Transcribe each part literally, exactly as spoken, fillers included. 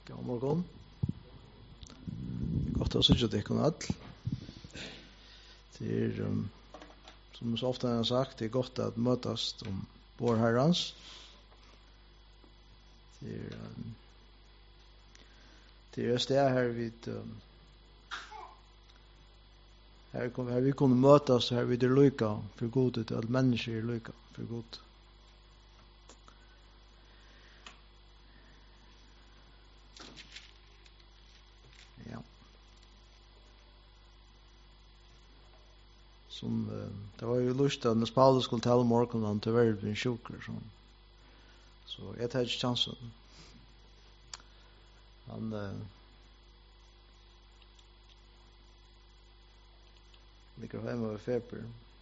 God morgon. Det är gott att se dig kon all. Det är um, som så ofta har jag sagt, det är gott att mötas om vår Herrans. Det är um, det är det här vid um, här kommer här vi kunde mötas här vid det lycka för godet att människor är lycka för gott. Ja. Som uh, det var ju lustigt när Paulus skulle tala om morgonen till världen sjuker så. Så jag tar inte chansen. Han uh, ligger hemma med feber.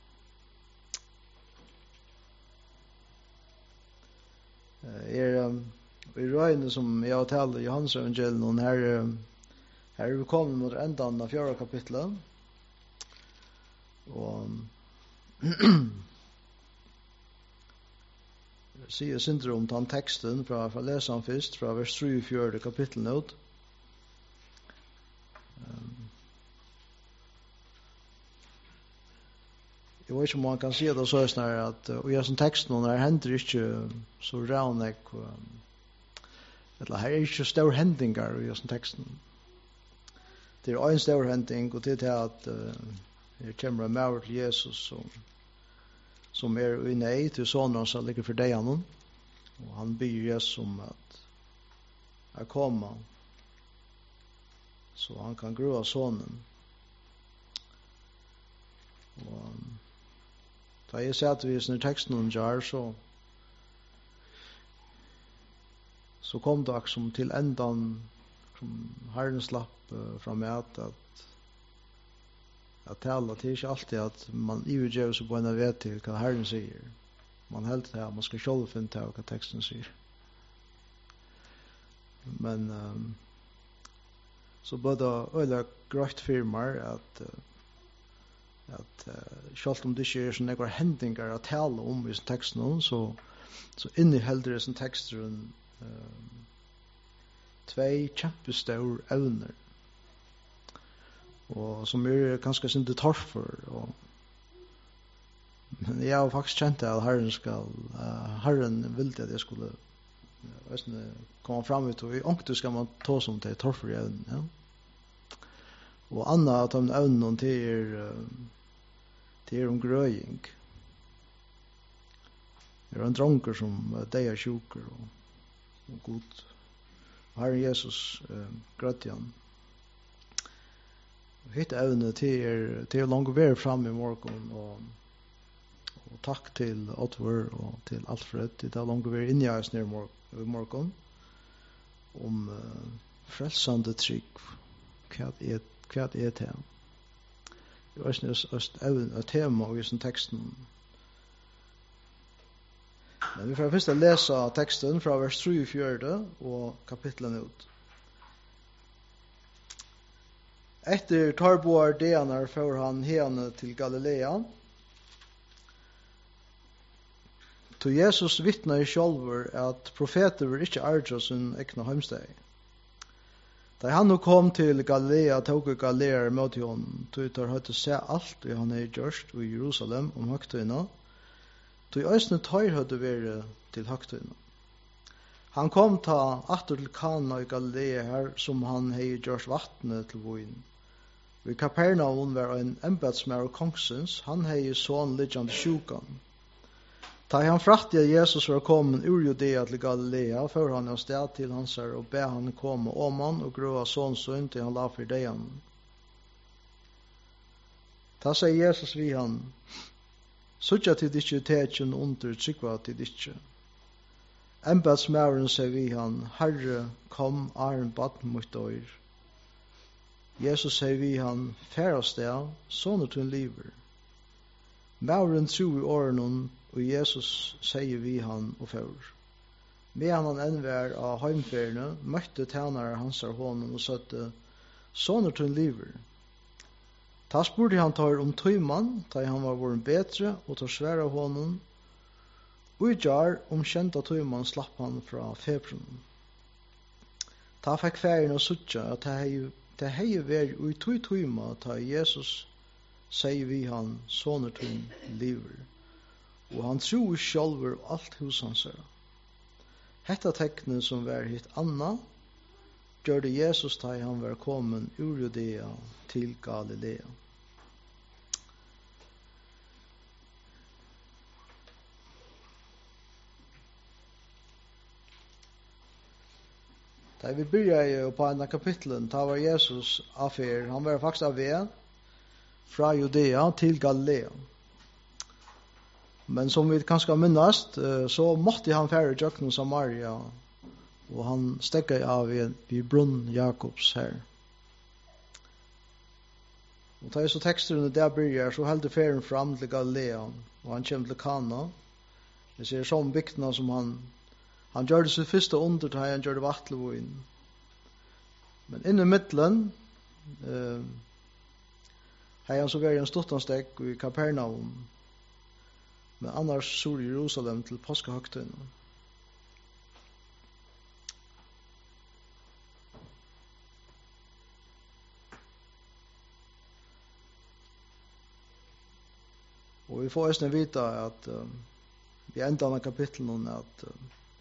Uh, er um, i röjnen som jag har talat i Johans evangelium här, uh, här är vi kommit mot ändan av fjärde kapitlet. Og sier syndrom om den teksten fra, fra leseren først, fra vers tre i fjerde kapittel ut. Um, jeg vet ikke om man kan si det så er sånn at uh, og i sånn teksten her hender ikke så ravnek um, eller her er ikke større hendinger i sånn teksten. Det er en større hending og det er at uh, det kommer en maur til Jesus som, som er i nei til sonen som ligger for deg han. Og han ber Jesus om at jeg kommer så han kan grua sonen. Og da jeg sier at vi i teksten om jar så så kom det som til endan som Herren slapp uh, fra meg at att tala det är inte alltid att man i utgör så på en vet till vad Herren säger. Man helt det här, man ska själv finna till vad texten säger. Men um, så både öliga grönt firmar att uh, att uh, själv om det inte är så några händingar att tala om i texten så så innehåller det som texten um, två kämpestora evner. Og som er ganske synd det torfer og men jeg har faktisk kjent at Herren skal uh, Herren ville at jeg skulle uh, komme fram ut og i ångte skal man ta som til torfer i evnen ja. Og anna at de evnen til er uh, til er om grøying det er en dronker som uh, de er sjuker og, og god og Herren Jesus uh, grøtt igjen hitt evne til er, til langt vær fram i morgen og, og takk til Oddvar og til Alfred til det langt vær inni oss nere i morgen om uh, frelsande trygg hva er, hva er det det er også evne et tema i sånn teksten men vi får først lese teksten fra vers tre i fjerde og kapitlen ut. Etter tarboar deanar får han hene til Galilea. To Jesus vittnar i sjálfur at profeter var ikke ardra sin ekna heimsteg. Da han nå kom til Galilea, tog Galilea mot hon, tog tar høyt å se alt og han er gjørst i Jerusalem om høgtøyna. Tog øysene tar høyt å være til høgtøyna. Han kom ta atter til Kana i Galilea her, som han hei gjørst vattnet til voin. I Kapernaum var en embedsmær og kongsens, han hei sån lidjande sjukan. Da han frakte at Jesus var kommet ur Judea til Galilea, før han av sted til hans her og be han komme om han og grøa sånsøn til han la for deg. Da sier Jesus vi han, «Sutja til ditt tekjen under trykva til ditt». Embedsmæren sier vi han, «Herre, kom, arn bad mot døyr». Jesus sier vi han, «Færast deg, sånne til en liver». Mauren tro i åren, og Jesus sier vi han og før. Medan han envær av heimferdene, møtte tjenere hans av hånden og søtte, «Sånne til en liver». Ta spurte han tar om tøyman, da han var våren bedre, og tar svære hånden, og i jar om kjenta tøyman slapp han fra februaren. Ta fikk færen og suttja at det hei det hei vært ui tui tuima ta Jesus sier vi han soner tun liver. Og han tror sjálfur alt hos hans er. Hetta teknen som var hitt anna, gjør det Jesus da han var kommen ur Judea til Galilea. Da vi begynner på en av kapitlen, da var Jesus affær, han var faktisk av ved fra Judea til Galilea. Men som vi kanskje minnast, så måtte han fære Jøkken Samaria, og han stekket av i, i brunn Jakobs her. Og da er så teksterne der begynner, så heldur færen fram til Galilea, og han kommer til Kana. Vi ser sånn byktene som han Han gjør det sitt første under til han gjør det vattelvoin. Men inne i midtelen, eh, har han så vært en stuttansteg i Kapernaum, men annars sur i Jerusalem til påskehøgtøyene. Og vi får også vite at uh, vi enda av kapitlen at uh,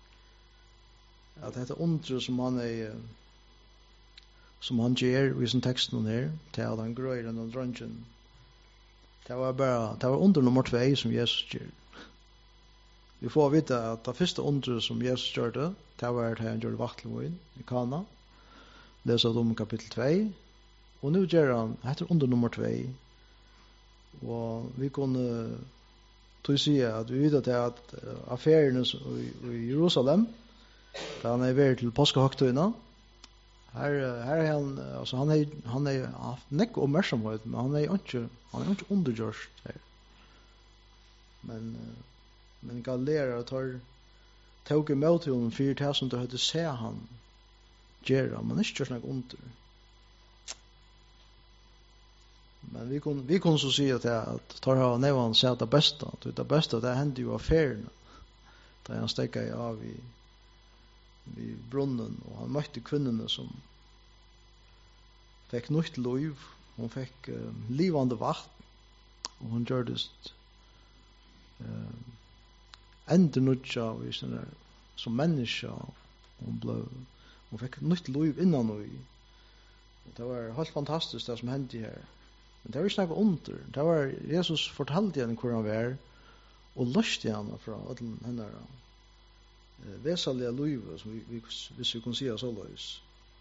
at dette undre som han er som han gjør i sin teksten her til at han grøyer en dronjen det var bare det var under nummer två som Jesus gjør vi får vite at det første undre som Jesus gjør det det var at han gjør vattelvoin i Kana leser om kapittel två og nu gjør han etter under nummer två og vi kunne tog si at vi vet at affærene i Jerusalem da han er vært til påskehøgtøyene. Her, her er han, altså han er, han er haft nekk oppmerksomhet, men han er ikke, han er ikke undergjørst her. Men, men Galilea tar, tog imot honom for det som du hadde se han gjøre, men ikke gjør noe under. Men vi kunne, vi kunne så si at det, at tar han nevan se det beste, det beste, det hender jo affærene, da han stekket av i vid brunnen og han møtte kvinnerne som fikk nytt liv hon fikk uh, livande vatten og hon gjør det uh, enda nødja som menneske hon, ble, hon fikk nytt liv innan og det var helt fantastisk det som hendte her men det var ikke noe under det var Jesus fortalte henne hvor han var og løste henne fra henne vesalige livet, som vi, vi, hvis vi kan si så løs.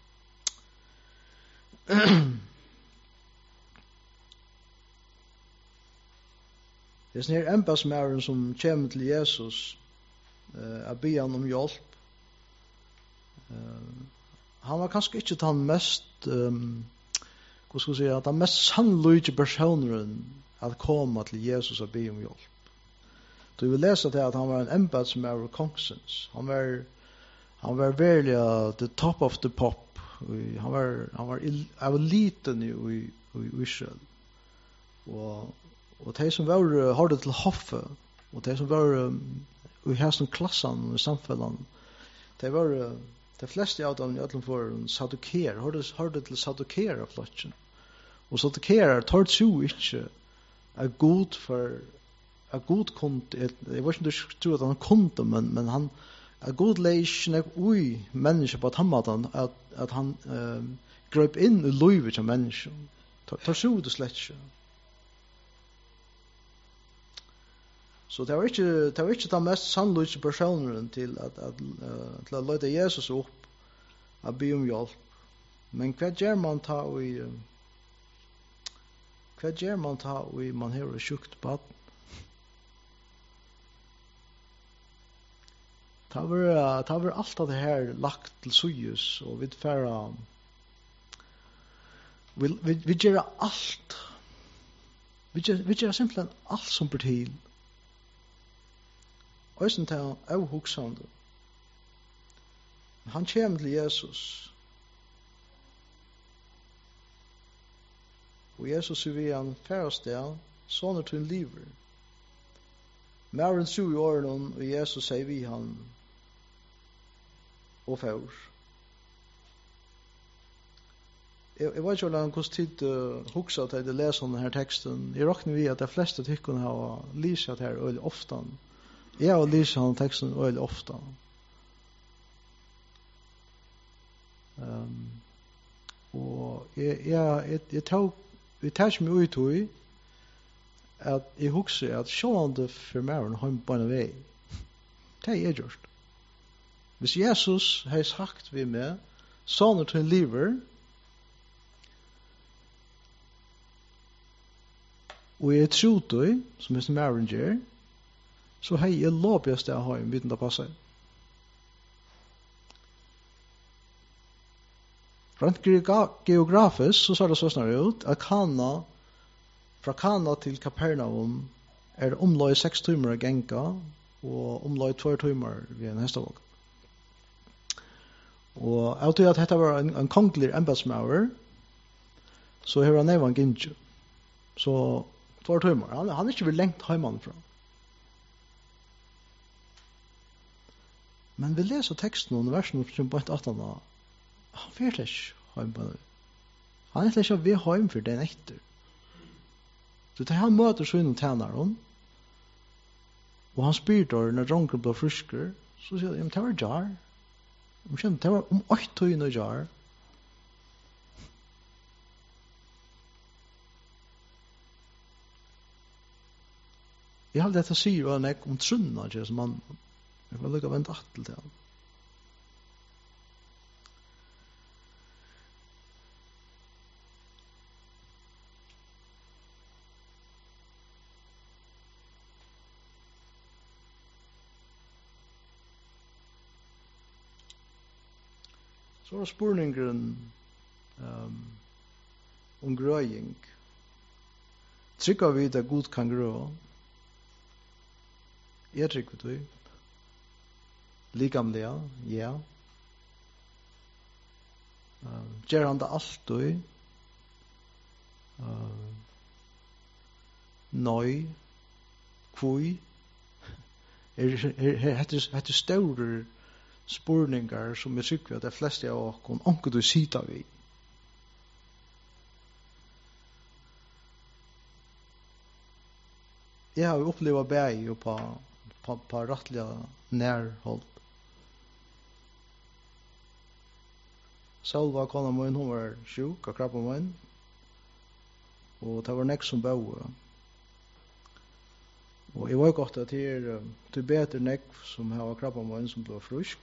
Det er sånn her embedsmæren som kommer til Jesus uh, og ber han om hjelp. Uh, han var kanskje ikke den mest um, hva skal jeg si, at den mest sannløyde personen at komme til Jesus og be om hjelp. Du vil lese til at han var en embedsmæver kongsens. Han var han var virkelig uh, the top of the pop. Han var han var jeg var liten i i, i Israel. Og og de som var uh, hørte til hoffet og de som var um, i hesten klassen i samfunnet. De var uh, de fleste av dem i alle for sadukeer. Hørte hørte til sadukeer av flotjen. Og sadukeer tar jo ikke er god for a god kunde jeg vet ikke tror at han kunde men men han a god leisne ui menneske på tamatan at at han uh, grep inn i livet av menneske tar så det slett ikke så det var ikke det var ikke den mest sannløse personen til at at uh, til å lede Jesus opp at be om hjelp men hva gjør man ta i uh, hva gjør man ta i man har sjukt bad Ta var ta var allt av det här lagt till sujus och vi färra vi vi vi gör allt vi gör vi gör simpelthen allt som blir till och sen ta au huxande han kommer till Jesus och Jesus vi han färst där såna till liver Maren su i åren och Jesus säger vi han och för Jeg, jeg vet ikke hvordan tid uh, huksa til å lese denne teksten. Jeg råkner vi at de fleste tykkene har lyset her øyelig ofte. Jeg har lyset denne teksten øyelig ofte. Um, og jeg, jeg, jeg, jeg tok, jeg tar ikke meg ut i at jeg hukser at sjående for meg har på en vei. Det er jeg gjort. Hvis Jesus har sagt vi med, sånn til en liver, og jeg tror det, som er mæren gjør, så har jeg lovbjørst det å ha en biten av passet. Rent geografisk så ser det så snart ut at Kana, fra Kana til Kapernaum er det omløy seks timer å genka og omløy två timer ved en hestavåg. Og jeg tror at dette var en, en kongelig embedsmauer, så her var nevan gintje. Så två timer. Han, han er ikke vel lengt heimanfra. Men vi leser teksten om versen som på et atten av han vet ikke heim på det. Han er ikke ved heim for den etter. Så det han møter så innom tænaren, og han spyr der når dronken blir frisker, så sier han, det var jar. Jeg kjenner, det var om åtte tøyne jar. Jeg har dette sier og han er om trunna, ikke som mann. Jeg får lukke vente atle til han. Så var spurningen um, om grøying. Trykker vi det god kan grå? Jeg trykker du? Likamliga, ja. Uh, Gjør han det alltid? Uh, Nøy? Kvui? Er det større spurningar som jeg tykker at de fleste av oss onker du sita vi. Jeg har jo opplevd bæg på, på, på rettelig nærhold. Selv var kona min, hun var sjuk av krabben min, og det var nek som bøde. Og jeg var godt at det er til bedre nek som har krabben min som ble frusk.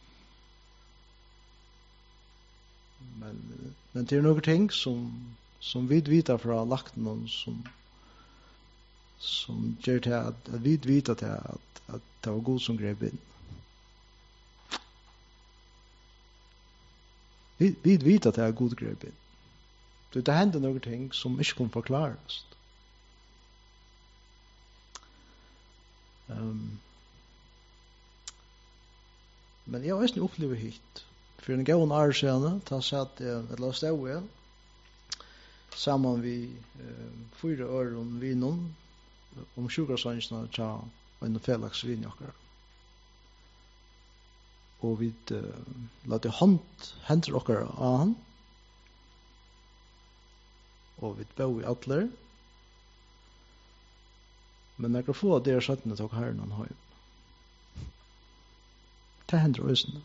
Men, men det er noen ting som, som vi vet fra lakten som, som gjør til at, at vi vet til at, at det var god som grep inn. Vi, vi vet at det er god grep inn. Så det hender noen ting som ikke kan forklares. Um, men jeg har også opplevd hit. For en gående år siden, da satt jeg et la støve, sammen vi eh, fyra år om vinen, om sjukarsønsene til en felags vinjakker. Og vi eh, lade hånd, henter okker av han, og vi bo i atler, men når jeg får det er søttene tok herren han høy. Det hender øsene.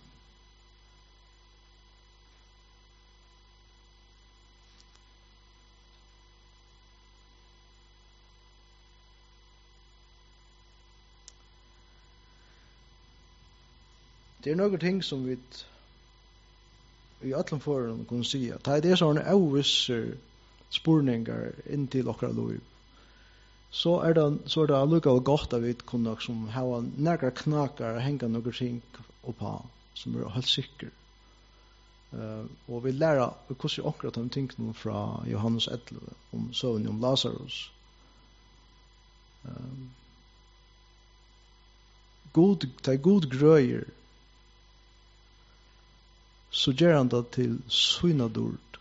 Det er noen ting som vi i alle forum kan si at det er sånne avvisser spurningar inn til okkara liv. Så er det, så er det allukal godt at vi kunne som hava nærkere knakar og henga noen ting oppa som er helt sikker. Uh, og vi lærer hvordan akkurat de tingene fra Johannes elleve om søvn om Lazarus. Uh, god, det er god grøyer så gjør han det til synadord.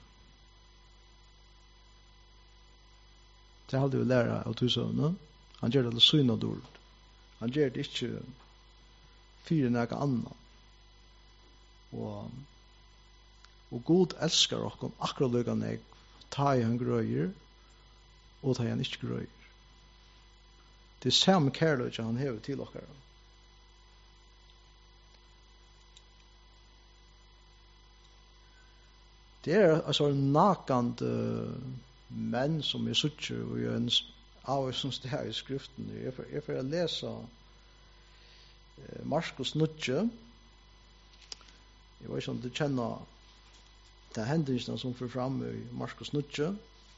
Det hadde vi lært av tusen. Han gjør det til synadord. Han gjør det ikke fire noe annet. Og Og Gud elskar okkom akkurat lukka nek, ta i han grøyer, og ta i han ikke grøyer. Det er samme kærløy han hever til okkar. Det er altså nakant uh, menn som er suttje og gjør en av som steg i skriften. Jeg får, jeg får lese uh, Markus nutje. Jeg vet ikke om du kjenner det hendelsene som får fram i Markus nutje.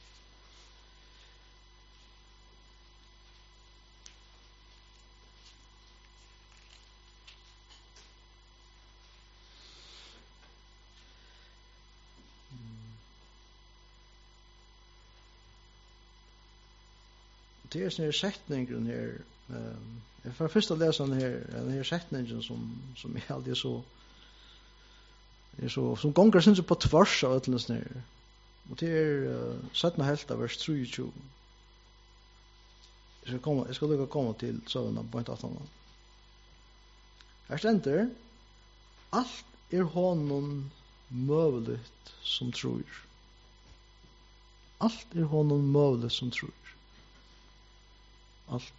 Det er sånne setningen her. Um, jeg får først å lese den her, den her setningen som, som er alltid så, er så, som gonger synes på tvers av øtlens her. Og det er uh, syttende helt av vers tjuetre. Jeg skal, komme, jeg skal lukke komme til søvnene på point atten. Her stender, alt er honom møvligt som tror. Alt er honom møvligt som tror. Alt.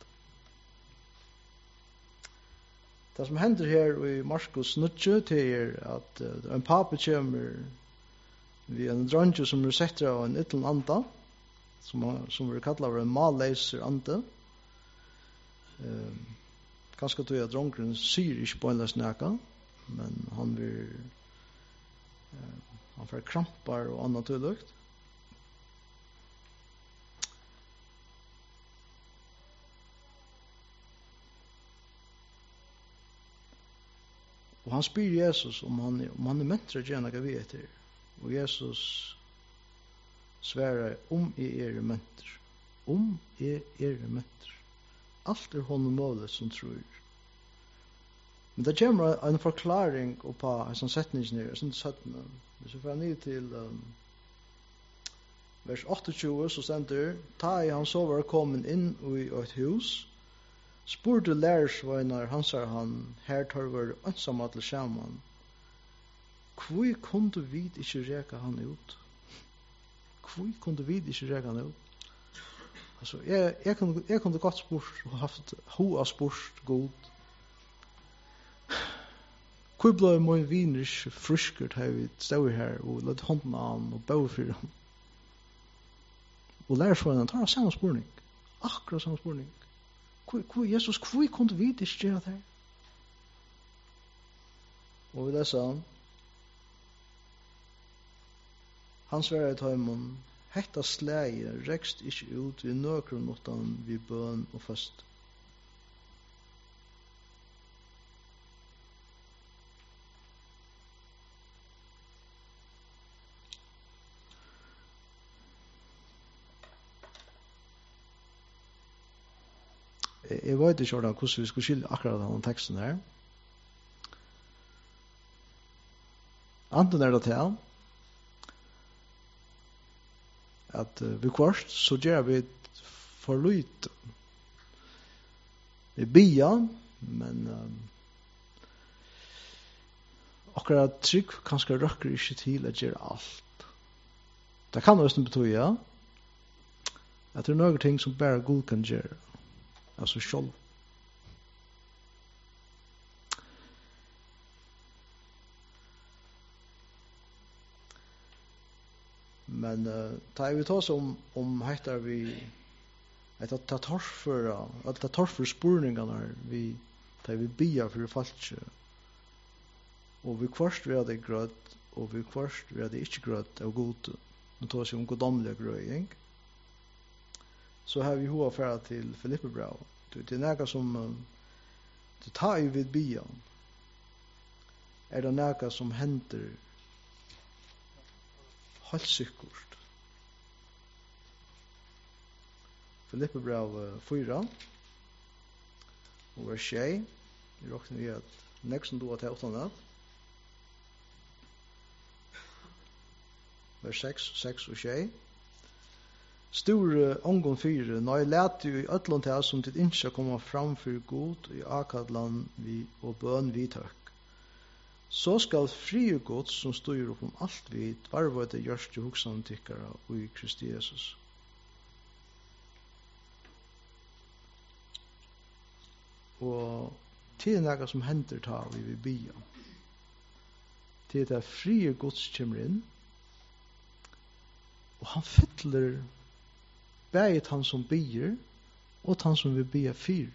Det som hender her i Markus nutje til er at uh, en pape kommer vi en dronje som er setter av en ytlen anda som, som vi kallar en malleiser ande. Um, kanskje tog jeg at drongren syr ikke på en løs næka, men han vil uh, han får krampar og annet tydlukt. Og han spyr Jesus om han, om han er mentre gjerne hva vi etter. Og Jesus sverar om jeg er mentre. Om jeg er mentre. Alt er honom målet som tror. Men det kommer en forklaring på en sånn setning her, sånn sytten. Hvis vi får ned til um, vers tjueåtte, så stender ta i han så var kommet inn i et hus, spurte lærersveinar hansar han, her tar var ønsamma til sjaman. Hvor kunde vi ikke reka han ut? Hvor kunde vi ikke reka han ut? Altså, jeg, jeg, kunne, jeg kunne godt spurt og haft hoa spurt god. Hvor ble min viner ikke fruskert her vi stod her og lett hånden av han og bau for han? Og lærersveinar tar samme spurning. Akkurat samme spurning. Hvor, Jesus, hvor kunne vi ikke gjøre det her? Og vi leser han. Han svarer i tøymon, hetta slæge rekst ikke ut vi nøkron utan vi bøn og fast. Jeg vet ikke hvordan vi skulle skille akkurat denne teksten her. Anten er det til at uh, vi kvart så gjør vi for lite. Vi bia, men um, akkurat trygg kanskje røkker ikke til å gjøre alt. Det kan også bety ja, at det er noen ting som bare Gud kan gjøre. Altså sjálv. Men uh, ta vi tar om om heter vi at ta torfur at ta torfur spurningarna vi ta vi bia for falsk. Og vi kvørst vi hadde grøt og vi kvørst vi hadde ikke grøt av god. Nu tar vi om godomlig grøying. Så har vi hoa færa til Filipperbrev. Det er næga som det tar i vid bia. Er det næga som henter helt sikkert. Filipperbrev fyra og vers tjei. Vi råkner vi at nek som du har til åttan av. Vers seks, seks og tjei. Store ångon fyre, når jeg lærte jo i ødlån til som ditt ikke kommer fram for god i akadland vi og bøn vi tøk. så skal frie Guds som styr upp om alt vid varvøyde gjørst til hoksan tykkara og i Kristi Jesus. Og til næga som hender ta vi vil bia. Til det frie Guds kommer inn, og han fytler bæget han som bier, og han som vil bia fyr.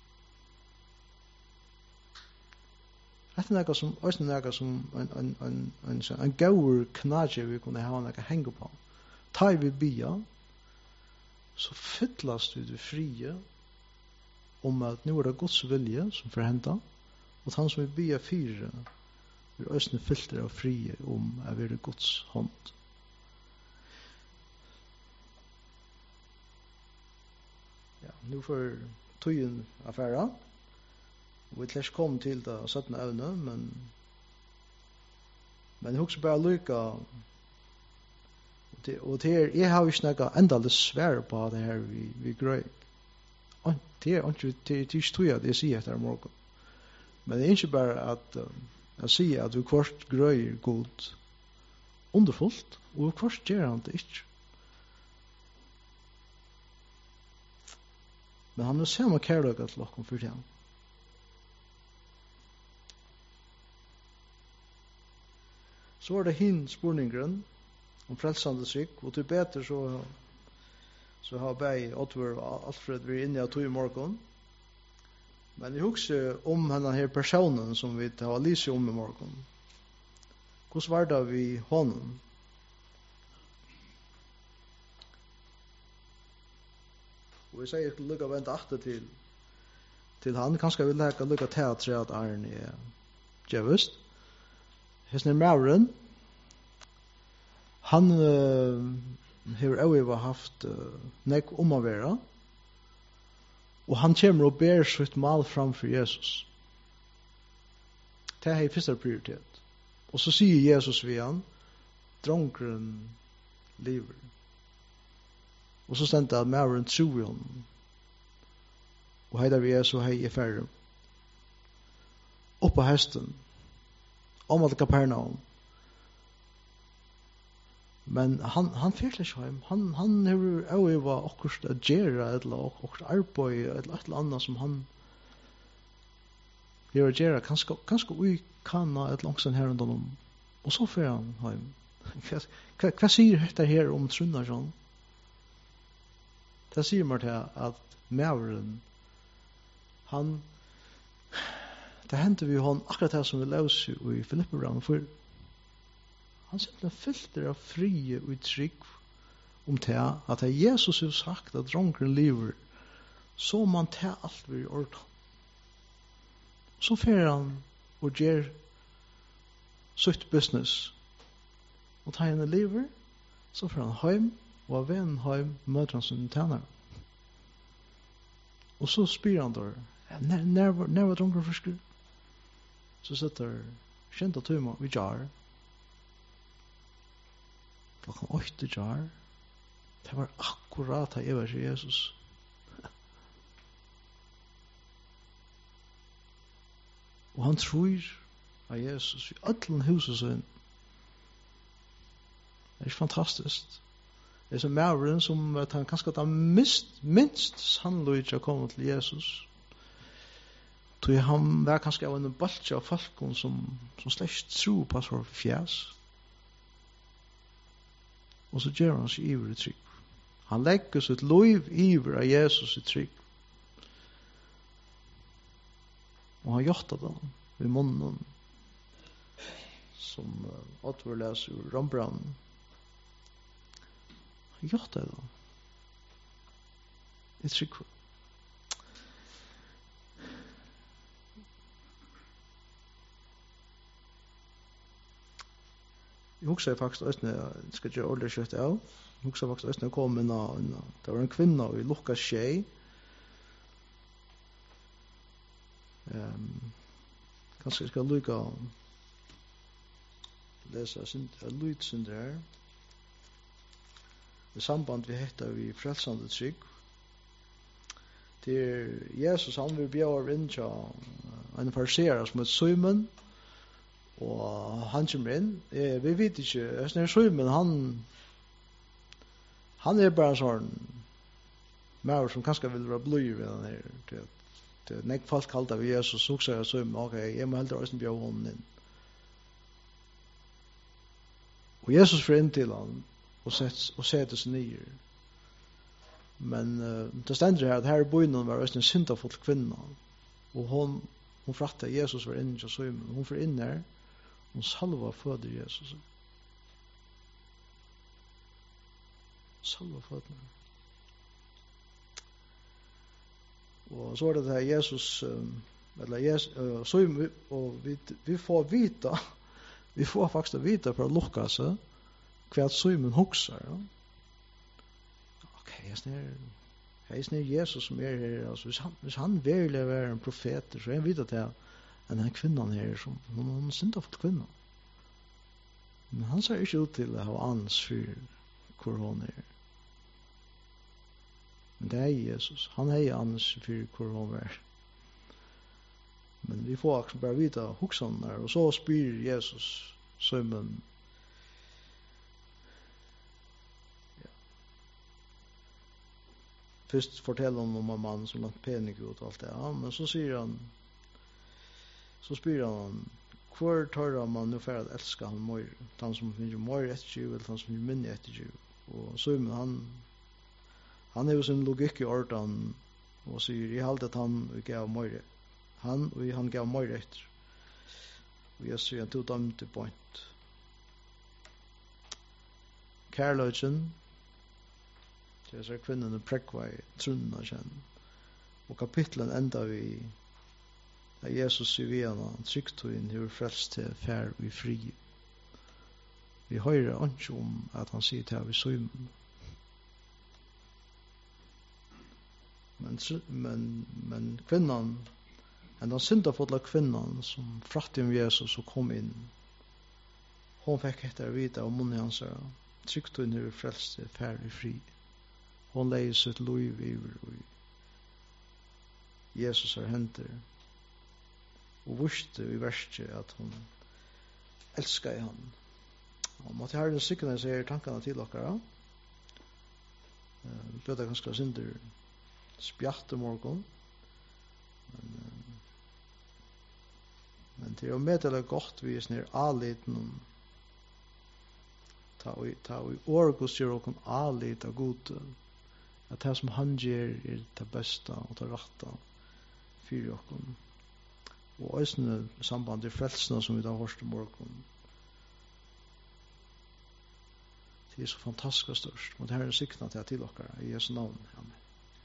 Dette er noe som, også noe som en, en, en, en, en gaur knadje vi kunne ha noe henge på. Ta vi bia, så fytlas du det frie om at nu er det Guds vilje som får henta, og han som vil bia fyre, vil også fylte av frie om at vi er Guds hånd. Ja, nu får tøyen affæra. Vi vil ikke komme til det syttende evne, men men jeg husker bare lykke og til er, jeg har jo ikke noe enda litt svære på det her vi, vi grøy. Det er ikke det er ikke tog at jeg sier etter morgen. Men det er ikke bare at uh, jeg sier at vi kvart grøyer god underfullt, og vi kvart gjør han det ikke. Men han er samme kærløyga til okken for det. Så var det hin spurningren om frelsande trygg, og til beter så så har bei Oddvar og Alfred vi inne av tog i morgen. Men jeg husker om denne her personen som vi har lyst om i morgen. Hvordan var det vi hånden? Og jeg sier jeg skulle lykke å vente atter til til han. Kanskje jeg vil lykke lykke til at tre at Arne er djevist. Hesne Mauren, han uh, har også haft uh, nek om å være, og han kommer og ber sitt mal framfor Jesus. Det er i første prioritet. Og så sier Jesus ved han, drongren lever. Og så stendte at Mauren tror i honom. Og hei der vi er så hei i færre. Oppå hesten, om at Kapernaum. Men han han fyrtler ikke hjem. Han han har jo var akkurat å gjøre eller akkurat arbeid eller et eller annet som han gjør å gjøre. Kanskje, kanskje ui kan ha et langsen her under dem. Og så fyrer han hjem. Hva, hva, hva sier dette her om Trunnarsson? Det sier meg til at Mauren han det hendte vi hon akkurat det som vi løser i Filipperbrevet, for han simpelthen fyllter av frie og trygg om det at det Jesus har sagt at drongren lever, så man tar alt vi i orden. Så fer han og gjør sitt business. Og tar henne lever, så fer han hjem, og av vennen hjem møter han sin tjener. Og så spyr han der, når, når, når var drongren frisker? Så sitter kjent av tøyma vi jar. Klokken åtte jar. Det var akkurat da jeg var til Jesus. Og han tror av Jesus i ødelen huset sin. Det er fantastisk. Det er som Mauren som at han kanskje har mist, minst sannløyde å komme til Jesus. Så han var kanskje av en baltje av folk som, som slett tro på så fjæs. Og så gjør han seg iver i trygg. Han legger sitt liv iver av Jesus i trygg. Og han gjør det ved munnen som uh, Oddvar leser ur Rembrandt. Han gjør det da. I trygg. Jeg husker faktisk også, jeg skal ikke ordentlig kjøtt av, jeg husker faktisk også når jeg kom inn av, det var en kvinne i Lukas tjej. Um, kanskje jeg skal lykke å lese lydsen der. Det samband vi heter vi frelsande trygg. Det er Jesus, han vil bjøre inn til en fariserer som heter Simon, Og han kommer inn, eh, vi vet ikke, jeg snakker så, men han, han er bare sånn, mer som kanskje vil være bløy ved den her, til at når folk kalte ved Jesus, så sier jeg så, ok, jeg må heller også bjøre hånden inn. Og Jesus får inn til han, og setter seg nye. Men uh, det stender her, at her i bøynen var også en syndafull kvinne, og hun, hun frattet Jesus var inn til Søymen, hun får inn her, hun salva føder Jesus. Salva føder. Og så er det det her Jesus, um, eller Jesus, uh, Søymen, og vi, vi får vita, vi får faktisk vita for å lukka seg, hva Søymen hokser, ja. Ok, jeg snir, jeg snir Jesus som er her, altså, hvis han, hvis han virkelig er en profet, så er han videre til enn den kvinnan her, som, hun er en syndafull kvinna. Men han ser ikke ut til å ha ans for hvor hun er. Men det er Jesus, han er ans for hvor hun er. Men vi får akkurat bare vite hoksan der, og så spyr Jesus, Søymen, Først forteller han om en mann som lagt pening ut og alt det, ja, men så sier han, så spyr han, hvor tar man nu for å elske han mer, han som finner mer etter eller han som finner minne etter og så men han, han er jo sin logikk i ordan, og sier, jeg halte at han gav mer, han og han gav mer etter, og jeg sier, han tog dem til point. Kærløyden, det er kvinnen og prekva i trunna kjenn. Og kapitlen enda vi da Jesus sier vi henne, trygt og inn, hur frelst til fær vi fri. Vi høyrer ikke om at han sier til vi søymen. Men, men, men kvinnan, en den syndafotla kvinnan som frakte om Jesus og kom inn, hon fikk etter vite av munnen hans, trygt og inn, hur frelst til fær vi fri. Hon leier sitt liv over i Jesus har henter og visste i verset at hun elskar i han. Og måtte herren sikkerne sier tankene til dere. Vi bøter ganske synder spjatt i morgen. Men, men det er jo meddelig godt vi er snir aliten ta og ta og orgus gjør okon alit av gode at det som han gjør er det beste og det rette for okon. Og også samband til frelsene som vi da hørte i morgen. Det er så fantastisk størst. Og det her er sikna til til dere i Jesu navn.